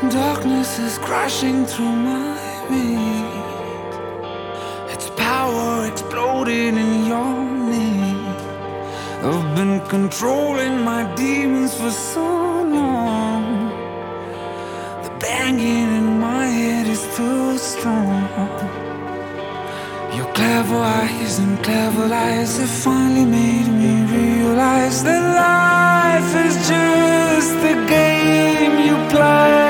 Darkness is crashing through my veins. Its power exploding in your name. I've been controlling my demons for so long. The banging in my head is too strong. Your clever eyes and clever lies have finally made me realize that life is just a game you play.